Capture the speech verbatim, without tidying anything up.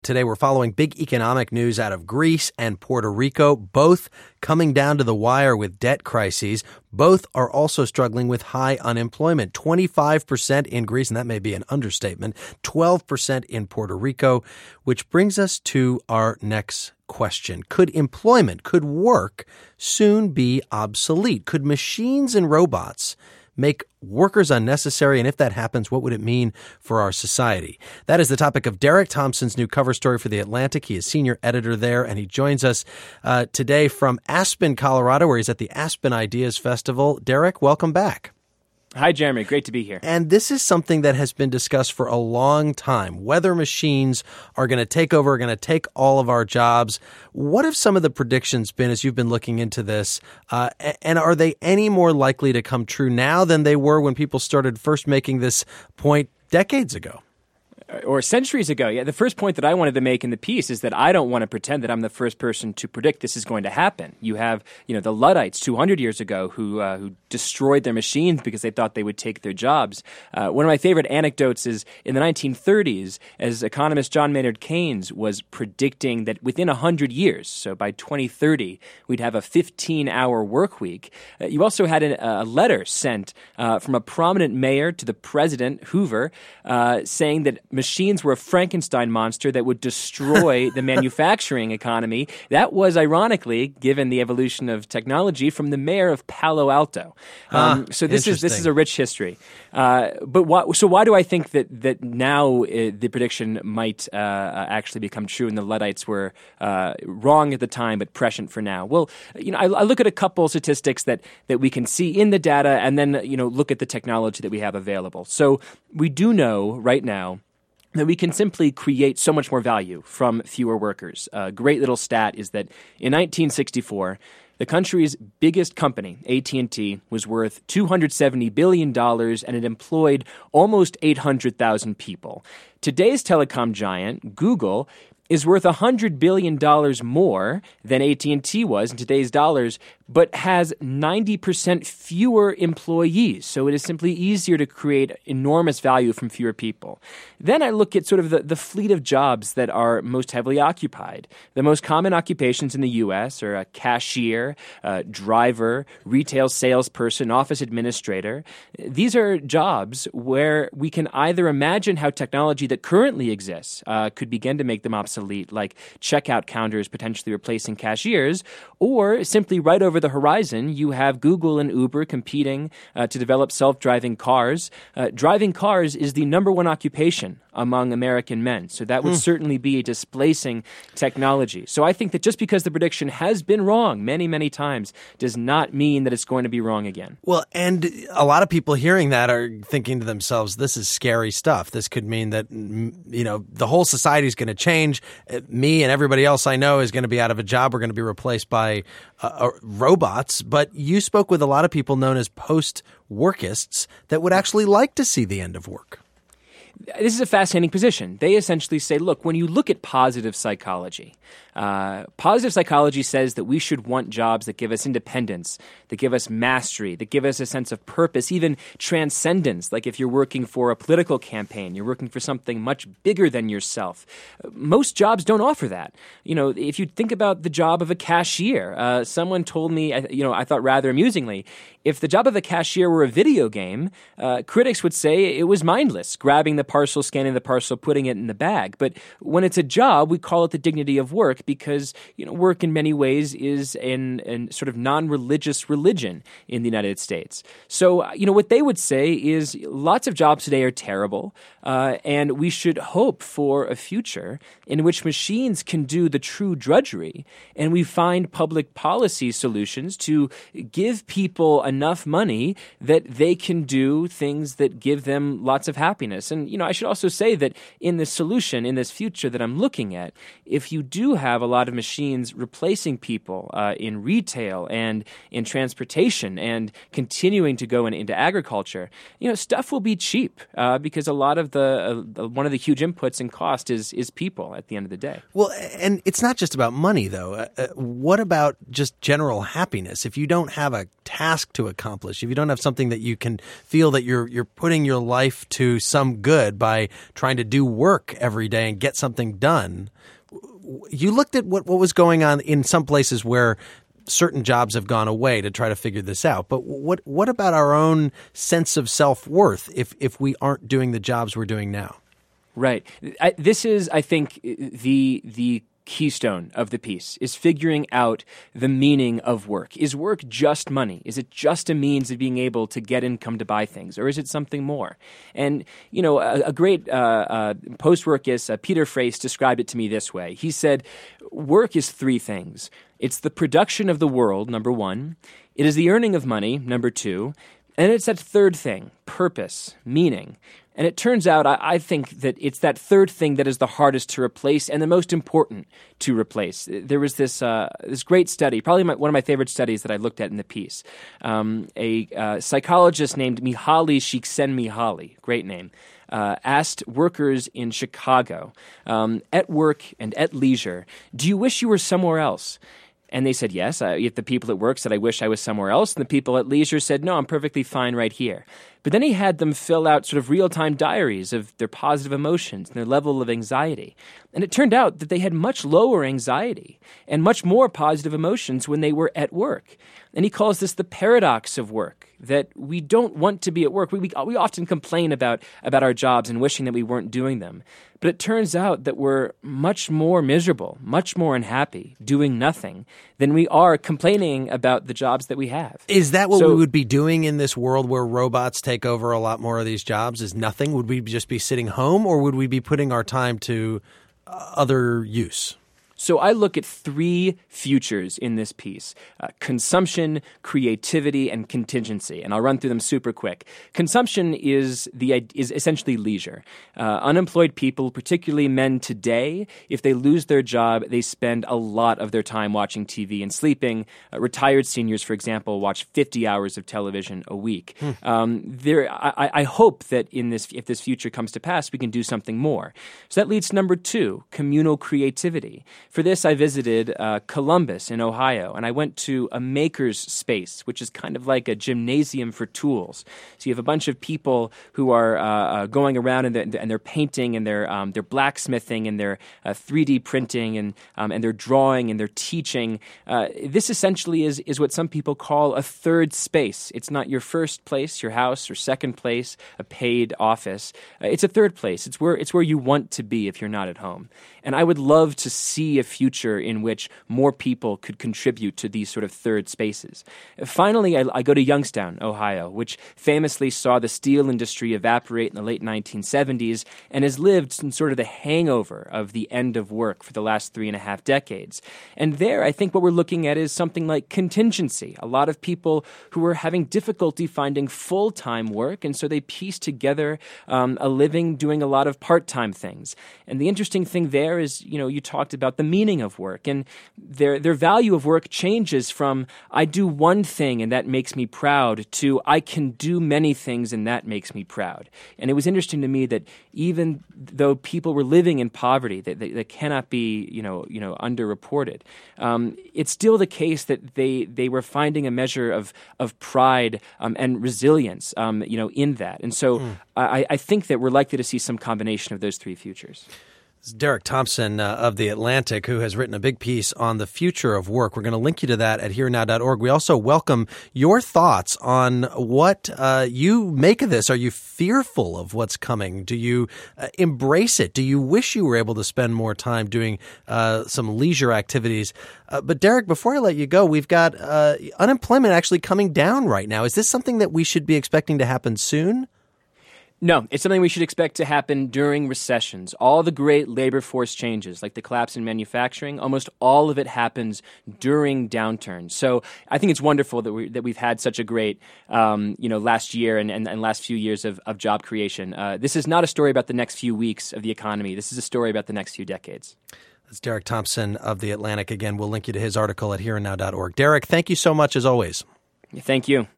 Today, we're following big economic news out of Greece and Puerto Rico, both coming down to the wire with debt crises. Both are also struggling with high unemployment, twenty-five percent in Greece, and that may be an understatement, twelve percent in Puerto Rico, which brings us to our next question. Could employment, could work soon be obsolete? Could machines and robots make workers unnecessary? And if that happens, what would it mean for our society? That is the topic of Derek Thompson's new cover story for The Atlantic. He is senior editor there, and he joins us uh, today from Aspen, Colorado, where he's at the Aspen Ideas Festival. Derek, welcome back. Hi, Jeremy. Great to be here. And this is something that has been discussed for a long time, whether machines are going to take over, are going to take all of our jobs. What have some of the predictions been as you've been looking into this? Uh, and are they any more likely to come true now than they were when people started first making this point decades ago? Or centuries ago. Yeah, the first point that I wanted to make in the piece is that I don't want to pretend that I'm the first person to predict this is going to happen. You have, you know, the Luddites two hundred years ago who uh, who destroyed their machines because they thought they would take their jobs. Uh, one of my favorite anecdotes is in the nineteen thirties, as economist John Maynard Keynes was predicting that within one hundred years, so by twenty thirty, we'd have a fifteen-hour work week. Uh, you also had a, a letter sent uh, from a prominent mayor to the president, Hoover, uh, saying that machines were a Frankenstein monster that would destroy the manufacturing economy. That was, ironically, given the evolution of technology, from the mayor of Palo Alto. Um, ah, so this is this is a rich history. Uh, but why, so why do I think that that now uh, the prediction might uh, actually become true, and the Luddites were uh, wrong at the time but prescient for now? Well, you know, I, I look at a couple statistics that that we can see in the data, and then you know look at the technology that we have available. So we do know right now that we can simply create so much more value from fewer workers. A great little stat is that in nineteen sixty-four, the country's biggest company, A T and T, was worth two hundred seventy billion dollars, and it employed almost eight hundred thousand people. Today's telecom giant, Google, is worth one hundred billion dollars more than A T and T was in today's dollars, but has ninety percent fewer employees. So it is simply easier to create enormous value from fewer people. Then I look at sort of the, the fleet of jobs that are most heavily occupied. The most common occupations in the U S are a cashier, a driver, retail salesperson, office administrator. These are jobs where we can either imagine how technology that currently exists uh, could begin to make them obsolete, like checkout counters potentially replacing cashiers, or simply right over the horizon, you have Google and Uber competing uh, to develop self-driving cars. Uh, driving cars is the number one occupation among American men. So that would mm. certainly be a displacing technology. So I think that just because the prediction has been wrong many, many times does not mean that it's going to be wrong again. Well, and a lot of people hearing that are thinking to themselves, this is scary stuff. This could mean that, you know, the whole society is going to change. Me and everybody else I know is going to be out of a job. We're going to be replaced by uh, uh, robots. But you spoke with a lot of people known as post-workists that would actually like to see the end of work. This is a fascinating position. They essentially say, look, when you look at positive psychology, uh, positive psychology says that we should want jobs that give us independence, that give us mastery, that give us a sense of purpose, even transcendence. Like if you're working for a political campaign, you're working for something much bigger than yourself. Most jobs don't offer that. You know, if you think about the job of a cashier, uh, someone told me, you know, I thought rather amusingly, if the job of a cashier were a video game, uh, critics would say it was mindless, grabbing the parcel, scanning the parcel, putting it in the bag. But when it's a job, we call it the dignity of work because, you know, work in many ways is an, an sort of non-religious religion in the United States. So, you know, what they would say is lots of jobs today are terrible, uh, and we should hope for a future in which machines can do the true drudgery, and we find public policy solutions to give people enough money that they can do things that give them lots of happiness. And, you know, I should also say that in this solution, in this future that I'm looking at, if you do have a lot of machines replacing people uh, in retail and in transportation and continuing to go in, into agriculture, you know, stuff will be cheap uh, because a lot of the uh, one of the huge inputs in cost is is people at the end of the day. Well, and it's not just about money, though. Uh, uh, what about just general happiness? If you don't have a task to accomplish, if you don't have something that you can feel that you're you're putting your life to some good, good by trying to do work every day and get something done. You looked at what, what was going on in some places where certain jobs have gone away to try to figure this out. But what what about our own sense of self-worth if, if we aren't doing the jobs we're doing now? Right. I, this is, I think, the the keystone of the piece is figuring out the meaning of work. Is work just money? Is it just a means of being able to get income to buy things, or is it something more? And, you know, a, a great uh, uh, post-workist, uh, Peter Frase, described it to me this way. He said, work is three things. It's the production of the world, number one. It is the earning of money, number two. And it's that third thing, purpose, meaning. And it turns out, I, I think that it's that third thing that is the hardest to replace and the most important to replace. There was this uh, this great study, probably my, one of my favorite studies that I looked at in the piece. Um, a uh, psychologist named Mihaly Csikszentmihalyi, great name, uh, asked workers in Chicago, um, at work and at leisure, do you wish you were somewhere else? And they said, yes. I, the people at work said, I wish I was somewhere else. And the people at leisure said, no, I'm perfectly fine right here. But then he had them fill out sort of real-time diaries of their positive emotions and their level of anxiety. And it turned out that they had much lower anxiety and much more positive emotions when they were at work. And he calls this the paradox of work, that we don't want to be at work. We, we, we often complain about, about our jobs and wishing that we weren't doing them. But it turns out that we're much more miserable, much more unhappy doing nothing than we are complaining about the jobs that we have. Is that what so, we would be doing in this world where robots take over a lot more of these jobs? Is nothing? Would we just be sitting home, or would we be putting our time to uh, other use? So I look at three futures in this piece, uh, consumption, creativity, and contingency, and I'll run through them super quick. Consumption is the is essentially leisure. Uh, unemployed people, particularly men today, if they lose their job, they spend a lot of their time watching T V and sleeping. Uh, retired seniors, for example, watch fifty hours of television a week. Hmm. Um, there, I, I hope that in this, if this future comes to pass, we can do something more. So that leads to number two, communal creativity. For this, I visited uh, Columbus in Ohio, and I went to a maker's space, which is kind of like a gymnasium for tools. So you have a bunch of people who are uh, uh, going around and they're, and they're painting and they're um, they're blacksmithing and they're uh, three D printing and um, and they're drawing and they're teaching. Uh, this essentially is is what some people call a third space. It's not your first place, your house, or second place, a paid office. Uh, it's a third place. It's where it's where you want to be if you're not at home. And I would love to see a future in which more people could contribute to these sort of third spaces. Finally, I, I go to Youngstown, Ohio, which famously saw the steel industry evaporate in the late nineteen seventies and has lived in sort of the hangover of the end of work for the last three and a half decades. And there, I think what we're looking at is something like contingency. A lot of people who are having difficulty finding full-time work, and so they piece together um, a living doing a lot of part-time things. And the interesting thing there is, you know, you talked about the meaning of work, and their their value of work changes from I do one thing and that makes me proud to I can do many things and that makes me proud. And it was interesting to me that even though people were living in poverty that, that, that cannot be, you know, you know, underreported, um, it's still the case that they they were finding a measure of of pride um, and resilience, um, you know, in that. And so mm. I, I think that we're likely to see some combination of those three futures. It's Derek Thompson uh, of The Atlantic, who has written a big piece on the future of work. We're going to link you to that at here now dot org. We also welcome your thoughts on what uh, you make of this. Are you fearful of what's coming? Do you uh, embrace it? Do you wish you were able to spend more time doing uh, some leisure activities? Uh, but Derek, before I let you go, we've got uh, unemployment actually coming down right now. Is this something that we should be expecting to happen soon? No, it's something we should expect to happen during recessions. All the great labor force changes, like the collapse in manufacturing, almost all of it happens during downturns. So I think it's wonderful that we that we've had such a great, um, you know, last year and, and, and last few years of, of job creation. Uh, this is not a story about the next few weeks of the economy. This is a story about the next few decades. That's Derek Thompson of The Atlantic. Again, we'll link you to his article at here now dot org. Derek, thank you so much as always. Thank you.